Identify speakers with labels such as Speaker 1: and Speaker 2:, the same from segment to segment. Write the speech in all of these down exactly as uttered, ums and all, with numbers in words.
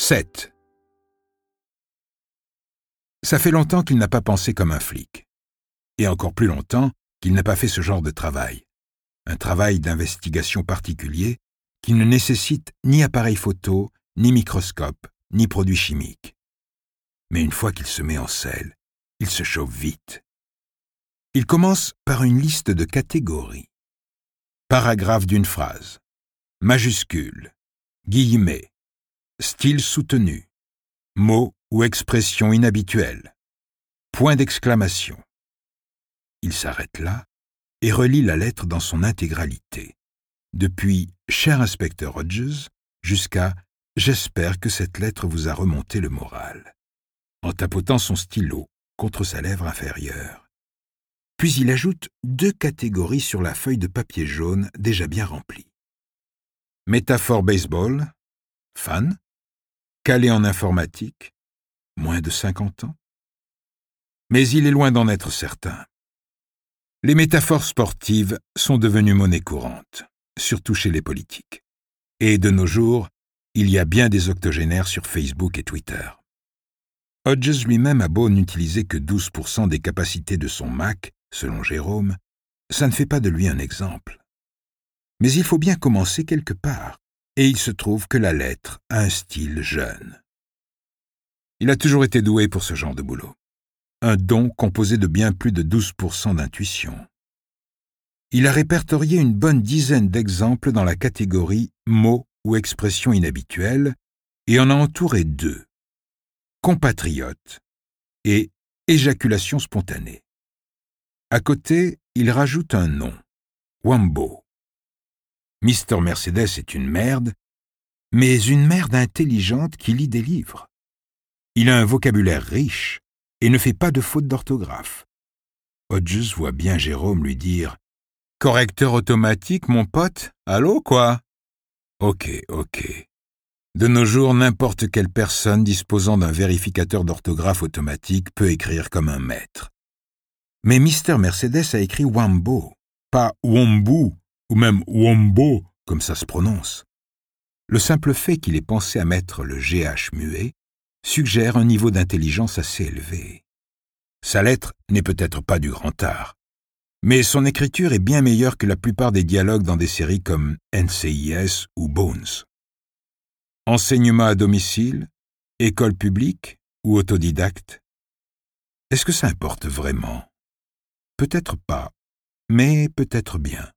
Speaker 1: sept. Ça fait longtemps qu'il n'a pas pensé comme un flic. Et encore plus longtemps qu'il n'a pas fait ce genre de travail. Un travail d'investigation particulier qui ne nécessite ni appareil photo, ni microscope, ni produits chimiques. Mais une fois qu'il se met en selle, il se chauffe vite. Il commence par une liste de catégories. Paragraphe d'une phrase. Majuscule. Guillemets. Style soutenu. Mot ou expression inhabituelle. Point d'exclamation. Il s'arrête là et relit la lettre dans son intégralité, depuis « Cher inspecteur Hodges » jusqu'à « J'espère que cette lettre vous a remonté le moral », en tapotant son stylo contre sa lèvre inférieure. Puis il ajoute deux catégories sur la feuille de papier jaune déjà bien remplie. Métaphore baseball, fan, calé en informatique, moins de cinquante ans. Mais il est loin d'en être certain. Les métaphores sportives sont devenues monnaie courante, surtout chez les politiques. Et de nos jours, il y a bien des octogénaires sur Facebook et Twitter. Hodges lui-même a beau n'utiliser que douze pour cent des capacités de son Mac, selon Jérôme, ça ne fait pas de lui un exemple. Mais il faut bien commencer quelque part, et il se trouve que la lettre a un style jeune. Il a toujours été doué pour ce genre de boulot. Un don composé de bien plus de douze pour cent d'intuition. Il a répertorié une bonne dizaine d'exemples dans la catégorie mots ou expressions inhabituelles et en a entouré deux. Compatriote et éjaculation spontanée. À côté, il rajoute un nom, Wambo. Mister Mercedes est une merde, mais une merde intelligente qui lit des livres. Il a un vocabulaire riche et ne fait pas de faute d'orthographe. Hodges voit bien Jérôme lui dire « Correcteur automatique, mon pote, allô, quoi ?» Ok, ok. De nos jours, n'importe quelle personne disposant d'un vérificateur d'orthographe automatique peut écrire comme un maître. Mais Mister Mercedes a écrit Wambo, pas Wombu, ou même Wombo, comme ça se prononce. Le simple fait qu'il ait pensé à mettre le G H muet suggère un niveau d'intelligence assez élevé. Sa lettre n'est peut-être pas du grand art, mais son écriture est bien meilleure que la plupart des dialogues dans des séries comme N C I S ou Bones. Enseignement à domicile, école publique ou autodidacte? Est-ce que ça importe vraiment? Peut-être pas, mais peut-être bien.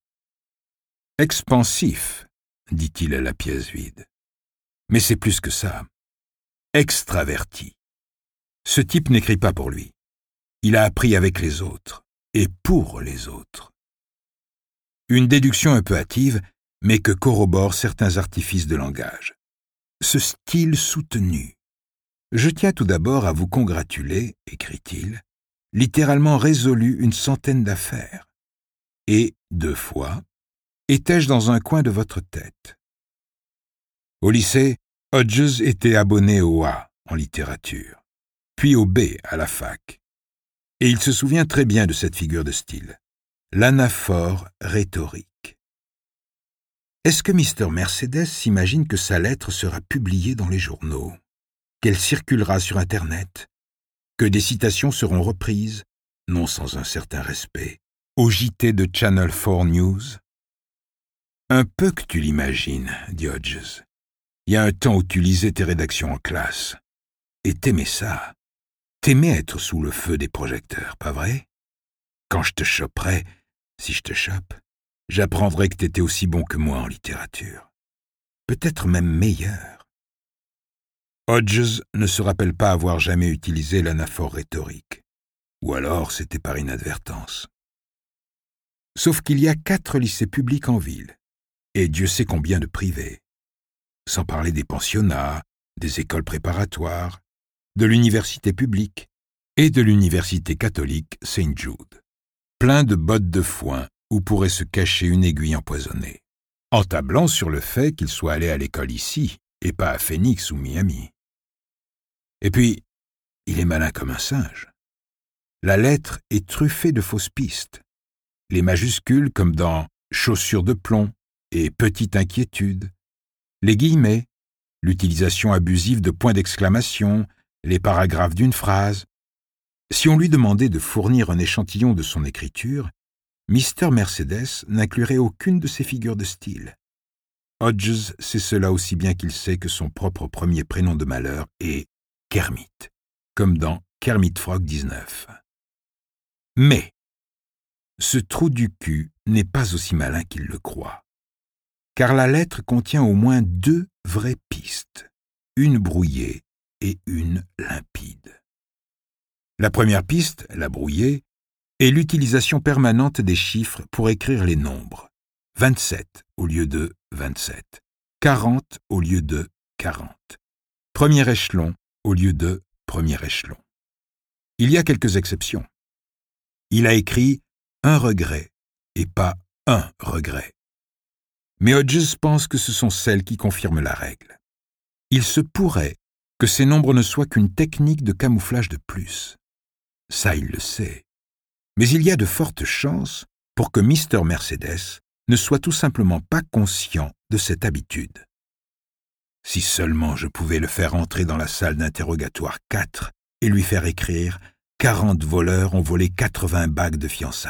Speaker 1: Expansif, dit-il à la pièce vide. Mais c'est plus que ça. Extraverti. Ce type n'écrit pas pour lui. Il a appris avec les autres, et pour les autres. Une déduction un peu hâtive, mais que corroborent certains artifices de langage. Ce style soutenu. Je tiens tout d'abord à vous congratuler, écrit-il, littéralement résolu une centaine d'affaires. Et, deux fois, étais-je dans un coin de votre tête. Au lycée, Hodges était abonné au A en littérature, puis au B à la fac. Et il se souvient très bien de cette figure de style, l'anaphore rhétorique. Est-ce que Mister Mercedes s'imagine que sa lettre sera publiée dans les journaux, qu'elle circulera sur Internet, que des citations seront reprises, non sans un certain respect, au J T de Channel quatre News? Un peu que tu l'imagines, dit Hodges. Il y a un temps où tu lisais tes rédactions en classe. Et t'aimais ça. T'aimais être sous le feu des projecteurs, pas vrai? Quand je te choperai, si je te chope, j'apprendrai que t'étais aussi bon que moi en littérature. Peut-être même meilleur. Hodges ne se rappelle pas avoir jamais utilisé l'anaphore rhétorique. Ou alors c'était par inadvertance. Sauf qu'il y a quatre lycées publics en ville, et Dieu sait combien de privés. Sans parler des pensionnats, des écoles préparatoires, de l'université publique et de l'université catholique Saint Jude. Plein de bottes de foin où pourrait se cacher une aiguille empoisonnée, en tablant sur le fait qu'il soit allé à l'école ici et pas à Phoenix ou Miami. Et puis, il est malin comme un singe. La lettre est truffée de fausses pistes. Les majuscules comme dans « chaussures de plomb » et « petite inquiétude ». Les guillemets, l'utilisation abusive de points d'exclamation, les paragraphes d'une phrase. Si on lui demandait de fournir un échantillon de son écriture, mister Mercedes n'inclurait aucune de ces figures de style. Hodges sait cela aussi bien qu'il sait que son propre premier prénom de malheur est Kermit, comme dans Kermit Frog dix-neuf. Mais ce trou du cul n'est pas aussi malin qu'il le croit, car la lettre contient au moins deux vraies pistes, une brouillée et une limpide. La première piste, la brouillée, est l'utilisation permanente des chiffres pour écrire les nombres. vingt-sept au lieu de vingt-sept, quarante au lieu de quarante, premier échelon au lieu de premier échelon. Il y a quelques exceptions. Il a écrit un regret et pas un regret. Mais Hodges pense que ce sont celles qui confirment la règle. Il se pourrait que ces nombres ne soient qu'une technique de camouflage de plus. Ça, il le sait. Mais il y a de fortes chances pour que mister Mercedes ne soit tout simplement pas conscient de cette habitude. Si seulement je pouvais le faire entrer dans la salle d'interrogatoire quatre et lui faire écrire « quarante voleurs ont volé quatre-vingts bagues de fiançailles ».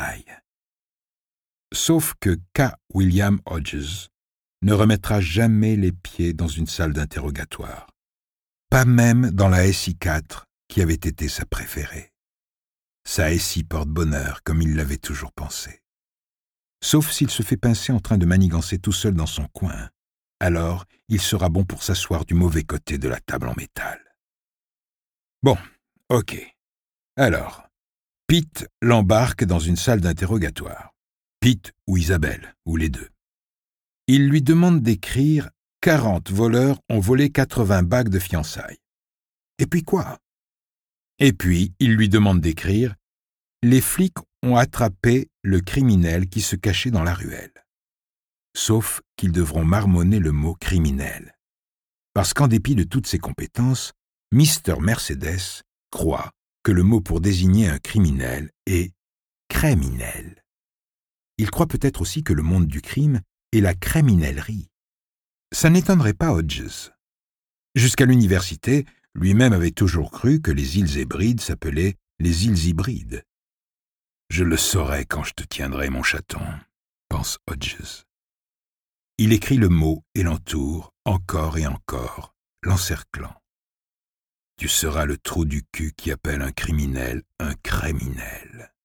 Speaker 1: Sauf que K. William Hodges ne remettra jamais les pieds dans une salle d'interrogatoire, pas même dans la S I quatre qui avait été sa préférée. Sa S I porte bonheur comme il l'avait toujours pensé. Sauf s'il se fait pincer en train de manigancer tout seul dans son coin, alors il sera bon pour s'asseoir du mauvais côté de la table en métal. Bon, ok. Alors, Pete l'embarque dans une salle d'interrogatoire. Pete ou Isabelle, ou les deux. Il lui demande d'écrire « quarante voleurs ont volé quatre-vingts bagues de fiançailles ». Et puis quoi? Et puis, il lui demande d'écrire « Les flics ont attrapé le criminel qui se cachait dans la ruelle ». Sauf qu'ils devront marmonner le mot « criminel ». Parce qu'en dépit de toutes ses compétences, mister Mercedes croit que le mot pour désigner un criminel est « criminel ». Il croit peut-être aussi que le monde du crime est la criminellerie. Ça n'étonnerait pas Hodges. Jusqu'à l'université, lui-même avait toujours cru que les îles Hébrides s'appelaient les îles Hybrides. « Je le saurai quand je te tiendrai, mon chaton », pense Hodges. Il écrit le mot et l'entoure, encore et encore, l'encerclant. Tu seras le trou du cul qui appelle un criminel un criminel.